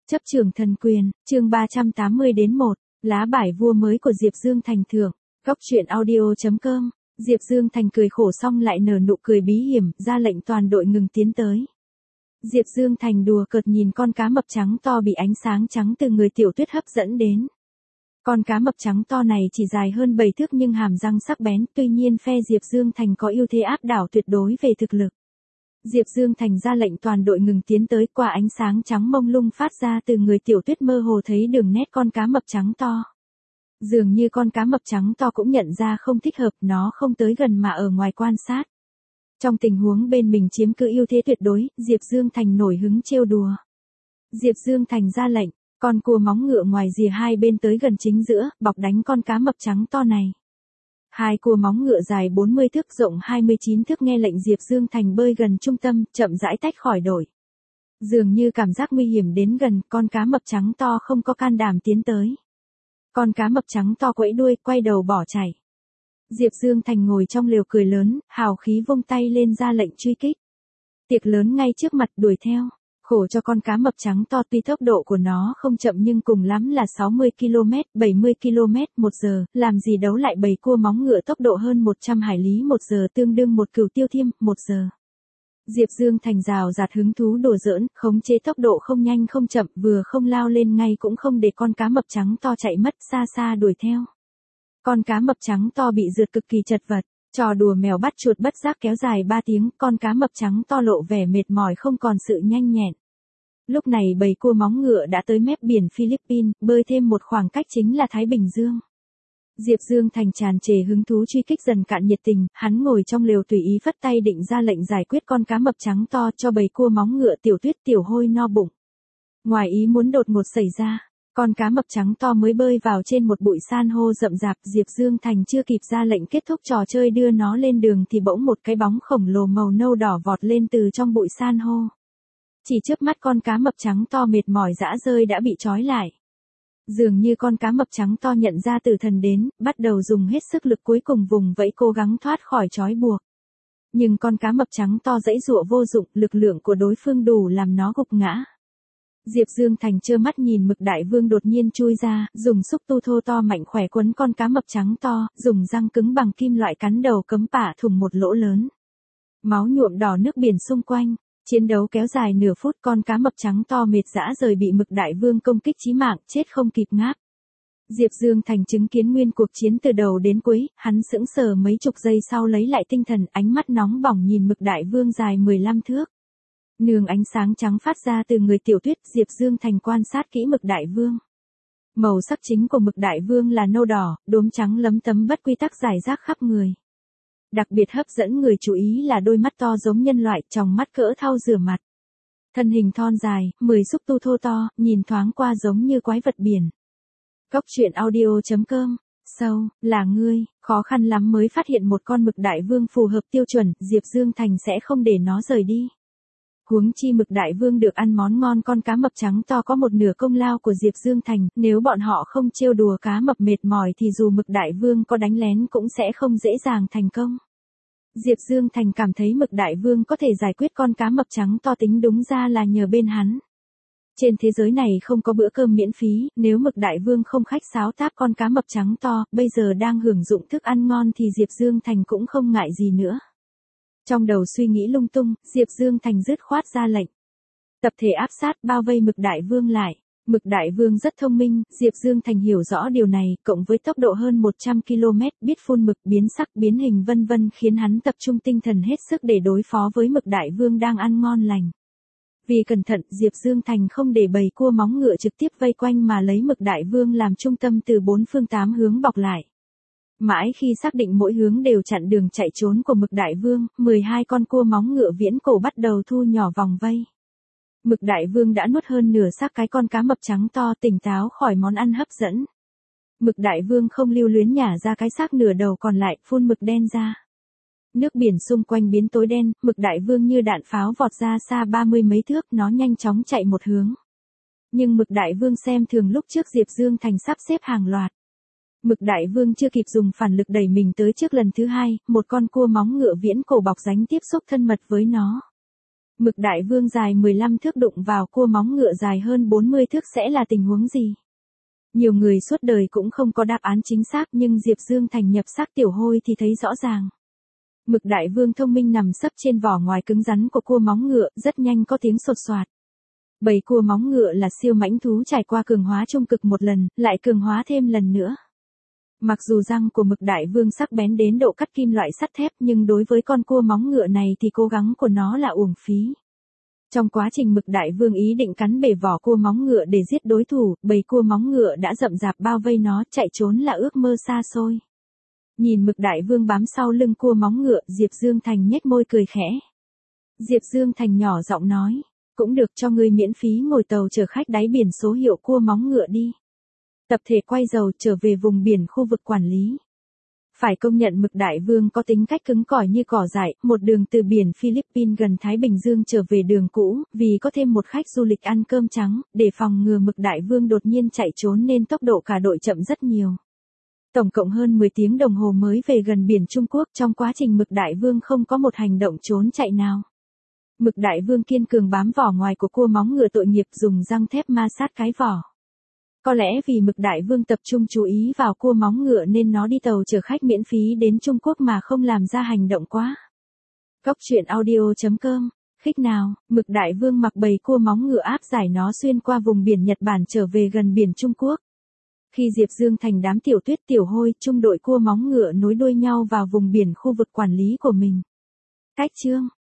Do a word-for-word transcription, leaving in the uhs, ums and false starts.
Chấp trường thần quyền, chương ba trăm tám mươi đến một, lá bài vua mới của Diệp Dương Thành thưởng. Góc truyện audio chấm com. Diệp Dương Thành cười khổ xong lại nở nụ cười bí hiểm, ra lệnh toàn đội ngừng tiến tới. Diệp Dương Thành đùa cợt nhìn con cá mập trắng to bị ánh sáng trắng từ người Tiểu Tuyết hấp dẫn đến. Con cá mập trắng to này chỉ dài hơn bảy thước nhưng hàm răng sắc bén, tuy nhiên phe Diệp Dương Thành có ưu thế áp đảo tuyệt đối về thực lực. Diệp Dương Thành ra lệnh toàn đội ngừng tiến tới, qua ánh sáng trắng mông lung phát ra từ người Tiểu Tuyết mơ hồ thấy đường nét con cá mập trắng to. Dường như con cá mập trắng to cũng nhận ra không thích hợp, nó không tới gần mà ở ngoài quan sát. Trong tình huống bên mình chiếm cứ ưu thế tuyệt đối, Diệp Dương Thành nổi hứng trêu đùa. Diệp Dương Thành ra lệnh, con cua móng ngựa ngoài rìa hai bên tới gần chính giữa, bọc đánh con cá mập trắng to này. Hai cua móng ngựa dài bốn mươi thước rộng hai mươi chín thước nghe lệnh Diệp Dương Thành bơi gần trung tâm, chậm rãi tách khỏi đội. Dường như cảm giác nguy hiểm đến gần, con cá mập trắng to không có can đảm tiến tới. Con cá mập trắng to quẫy đuôi, quay đầu bỏ chạy. Diệp Dương Thành ngồi trong lều cười lớn, hào khí vung tay lên ra lệnh truy kích. Tiệc lớn ngay trước mặt đuổi theo. Khổ cho con cá mập trắng to, tuy tốc độ của nó không chậm nhưng cùng lắm là sáu mươi ki lô mét, bảy mươi ki lô mét một giờ, làm gì đấu lại bầy cua móng ngựa tốc độ hơn một trăm hải lý một giờ, tương đương một cửu tiêu thiêm một giờ. Diệp Dương Thành rào rạt hứng thú đùa giỡn, khống chế tốc độ không nhanh không chậm, vừa không lao lên ngay cũng không để con cá mập trắng to chạy mất, xa xa đuổi theo. Con cá mập trắng to bị rượt cực kỳ chật vật. Trò đùa mèo bắt chuột bất giác kéo dài ba tiếng, con cá mập trắng to lộ vẻ mệt mỏi không còn sự nhanh nhẹn. Lúc này bầy cua móng ngựa đã tới mép biển Philippines, bơi thêm một khoảng cách chính là Thái Bình Dương. Diệp Dương Thành tràn trề hứng thú truy kích dần cạn nhiệt tình, hắn ngồi trong lều tùy ý phất tay định ra lệnh giải quyết con cá mập trắng to cho bầy cua móng ngựa Tiểu Tuyết Tiểu Hôi no bụng. Ngoài ý muốn đột ngột xảy ra. Con cá mập trắng to mới bơi vào trên một bụi san hô rậm rạp, Diệp Dương Thành chưa kịp ra lệnh kết thúc trò chơi đưa nó lên đường thì bỗng một cái bóng khổng lồ màu nâu đỏ vọt lên từ trong bụi san hô. Chỉ chớp mắt con cá mập trắng to mệt mỏi rã rơi đã bị trói lại. Dường như con cá mập trắng to nhận ra tử thần đến, bắt đầu dùng hết sức lực cuối cùng vùng vẫy cố gắng thoát khỏi trói buộc. Nhưng con cá mập trắng to giãy giụa vô dụng, lực lượng của đối phương đủ làm nó gục ngã. Diệp Dương Thành trơ mắt nhìn Mực Đại Vương đột nhiên chui ra, dùng xúc tu thô to mạnh khỏe quấn con cá mập trắng to, dùng răng cứng bằng kim loại cắn đầu cấm pả thủng một lỗ lớn. Máu nhuộm đỏ nước biển xung quanh, chiến đấu kéo dài nửa phút, con cá mập trắng to mệt rã rời bị Mực Đại Vương công kích chí mạng, chết không kịp ngáp. Diệp Dương Thành chứng kiến nguyên cuộc chiến từ đầu đến cuối, hắn sững sờ mấy chục giây sau lấy lại tinh thần, ánh mắt nóng bỏng nhìn Mực Đại Vương dài mười lăm thước. Nương ánh sáng trắng phát ra từ người Tiểu Tuyết, Diệp Dương Thành quan sát kỹ Mực Đại Vương. Màu sắc chính của Mực Đại Vương là nâu đỏ, đốm trắng lấm tấm bất quy tắc rải rác khắp người. Đặc biệt hấp dẫn người chú ý là đôi mắt to giống nhân loại, tròng mắt cỡ thau rửa mặt. Thân hình thon dài, mười xúc tu thô to, nhìn thoáng qua giống như quái vật biển. Góc truyện audio chấm com. Sâu, là ngươi, khó khăn lắm mới phát hiện một con Mực Đại Vương phù hợp tiêu chuẩn, Diệp Dương Thành sẽ không để nó rời đi. Huống chi Mực Đại Vương được ăn món ngon, con cá mập trắng to có một nửa công lao của Diệp Dương Thành, nếu bọn họ không trêu đùa cá mập mệt mỏi thì dù Mực Đại Vương có đánh lén cũng sẽ không dễ dàng thành công. Diệp Dương Thành cảm thấy Mực Đại Vương có thể giải quyết con cá mập trắng to tính đúng ra là nhờ bên hắn. Trên thế giới này không có bữa cơm miễn phí, nếu Mực Đại Vương không khách sáo táp con cá mập trắng to, bây giờ đang hưởng dụng thức ăn ngon thì Diệp Dương Thành cũng không ngại gì nữa. Trong đầu suy nghĩ lung tung, Diệp Dương Thành dứt khoát ra lệnh. Tập thể áp sát bao vây Mực Đại Vương lại. Mực Đại Vương rất thông minh, Diệp Dương Thành hiểu rõ điều này, cộng với tốc độ hơn một trăm ki lô mét, biết phun mực, biến sắc, biến hình vân vân khiến hắn tập trung tinh thần hết sức để đối phó với Mực Đại Vương đang ăn ngon lành. Vì cẩn thận, Diệp Dương Thành không để bầy cua móng ngựa trực tiếp vây quanh mà lấy Mực Đại Vương làm trung tâm từ bốn phương tám hướng bọc lại. Mãi khi xác định mỗi hướng đều chặn đường chạy trốn của Mực Đại Vương, mười hai con cua móng ngựa viễn cổ bắt đầu thu nhỏ vòng vây. Mực Đại Vương đã nuốt hơn nửa xác cái con cá mập trắng to, tỉnh táo khỏi món ăn hấp dẫn. Mực Đại Vương không lưu luyến nhả ra cái xác nửa đầu còn lại, phun mực đen ra. Nước biển xung quanh biến tối đen, Mực Đại Vương như đạn pháo vọt ra xa ba mươi mấy thước, nó nhanh chóng chạy một hướng. Nhưng Mực Đại Vương xem thường lúc trước Diệp Dương Thành sắp xếp hàng loạt. Mực Đại Vương chưa kịp dùng phản lực đẩy mình tới trước lần thứ hai, một con cua móng ngựa viễn cổ bọc ránh tiếp xúc thân mật với nó. Mực đại vương dài mười lăm thước đụng vào cua móng ngựa dài hơn bốn mươi thước sẽ là tình huống gì? Nhiều người suốt đời cũng không có đáp án chính xác nhưng Diệp Dương Thành nhập xác tiểu hôi thì thấy rõ ràng. Mực đại vương thông minh nằm sấp trên vỏ ngoài cứng rắn của cua móng ngựa, rất nhanh có tiếng sột soạt. Bầy cua móng ngựa là siêu mãnh thú trải qua cường hóa trung cực một lần, lại cường hóa thêm lần nữa. Mặc dù răng của mực đại vương sắc bén đến độ cắt kim loại sắt thép nhưng đối với con cua móng ngựa này thì cố gắng của nó là uổng phí. Trong quá trình mực đại vương ý định cắn bể vỏ cua móng ngựa để giết đối thủ, bầy cua móng ngựa đã rậm rạp bao vây nó, chạy trốn là ước mơ xa xôi. Nhìn mực đại vương bám sau lưng cua móng ngựa, Diệp Dương Thành nhếch môi cười khẽ. Diệp Dương Thành nhỏ giọng nói, cũng được, cho ngươi miễn phí ngồi tàu chở khách đáy biển số hiệu cua móng ngựa đi. Tập thể quay dầu trở về vùng biển khu vực quản lý. Phải công nhận mực đại vương có tính cách cứng cỏi như cỏ dại, một đường từ biển Philippines gần Thái Bình Dương trở về đường cũ, vì có thêm một khách du lịch ăn cơm trắng, để phòng ngừa mực đại vương đột nhiên chạy trốn nên tốc độ cả đội chậm rất nhiều. Tổng cộng hơn mười tiếng đồng hồ mới về gần biển Trung Quốc, trong quá trình mực đại vương không có một hành động trốn chạy nào. Mực đại vương kiên cường bám vỏ ngoài của cua móng ngựa tội nghiệp, dùng răng thép ma sát cái vỏ. Có lẽ vì mực đại vương tập trung chú ý vào cua móng ngựa nên nó đi tàu chở khách miễn phí đến Trung Quốc mà không làm ra hành động quá. Góc truyện audio chấm com, khích nào, mực đại vương mặc bầy cua móng ngựa áp giải nó xuyên qua vùng biển Nhật Bản trở về gần biển Trung Quốc. Khi Diệp Dương Thành đám tiểu tuyết tiểu hôi, trung đội cua móng ngựa nối đuôi nhau vào vùng biển khu vực quản lý của mình. Cách chương